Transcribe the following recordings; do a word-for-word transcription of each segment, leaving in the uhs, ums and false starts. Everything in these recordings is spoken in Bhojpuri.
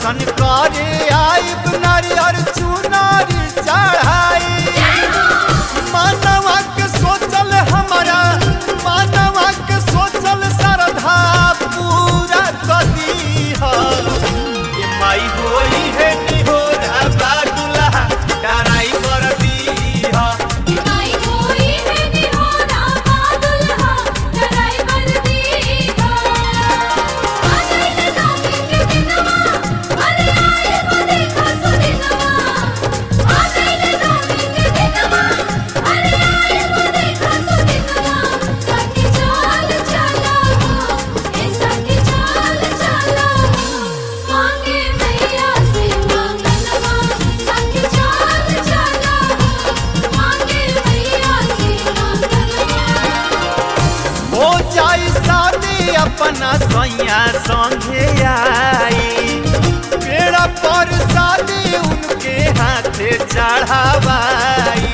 दर्शन करे आइब नारियर चुनारी चढ़ाई। मानवा के सोचल हमारा मानवा के सोचल श्रद्धा पूरा कदी है माई होई है निहोरा बादुल्हा डराई कर दी है माई होई है निहोरा बादुल्हा डराई कर दी है। आ गइल नौमी के दिनवा अरे आइल बा देखा सुदिनवा। आ गइल नौमी के दिनवा अरे आइल बा देखा सुदिनवा। सखी चाल चला ए सखी चाल चला मांगे मैया से मंगलवा। सखी चाल चला मांगे मैया से मंगलवा। हो जाई शादी अपना सैया संगे आई बेड़ा पर शादी उनके हाथे चढ़ावाई।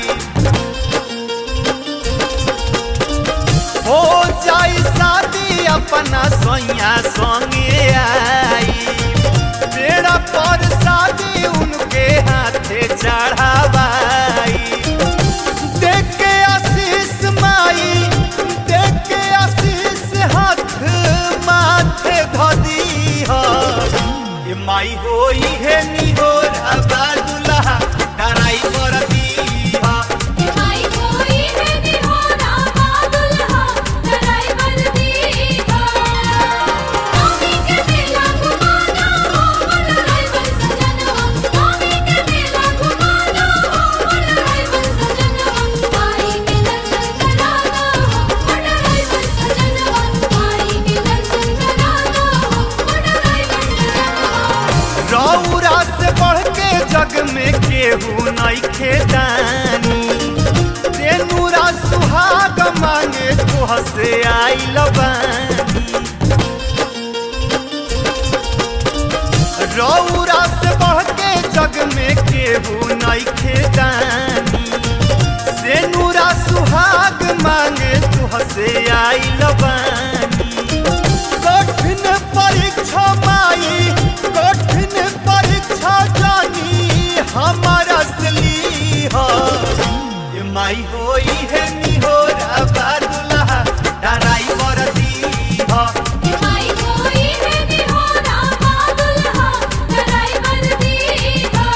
हो जाई शादी अपना सैया संगे आई बेड़ा पर शादी उनके हाथे चढ़ावाई। देख के आशीष माई देख के आशीष हाथ माथे धदी है माई होई है निहोरा बादुल्हा डराई कर दी है माई होई है निहोरा बादुल्हा डराई कर दी है। नौमी के मेला घुमाना हो मन ड्राइवर सजनवा। नौमी के मेला घुमाना हो मन ड्राइवर सजनवा। माई के दर्शन कराना हो मन ड्राइवर सजनवा। माई के दर्शन कराना हो मन ड्राइवर सजनवा। रौरा से बढ़ के जग में केहू नइखे दानी तेनुरा सुहाग मांगे तोह से आइल बानी। रौरा से बढ़ के जग में केहू नइखे दानी तेनुरा सुहाग मांगे तोह से आइल बानी। कठिन परीक्षा माई कठिन परीक्षा जानी हमारा सली है माई होई है निहोरा बादुल्हा डराई कर दी है माई होई है निहोरा बादुल्हा डराई कर दी है।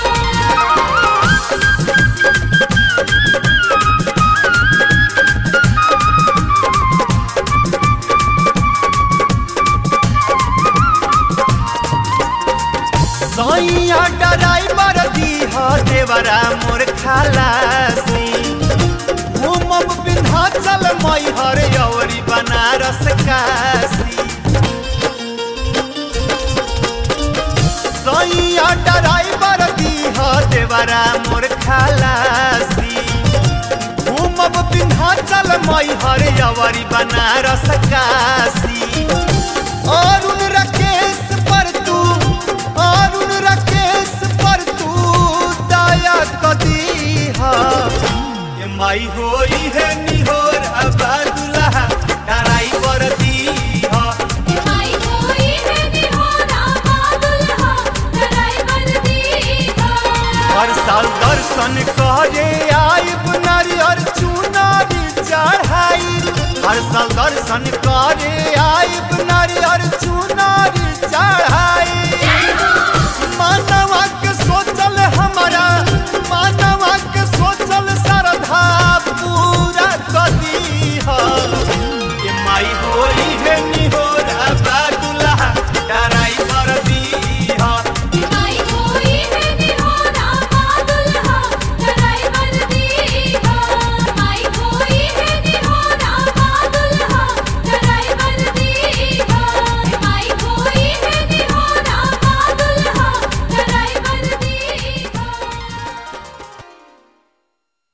सैया डराइवर दी ह देवरा मोर खलासी। घूमब विंध्याचल मैहर औरी बनारस काशी। सैया डराइवर दी ह देवरा मोर खलासी। घूमब विंध्याचल मैहर औरी बनारस काशी।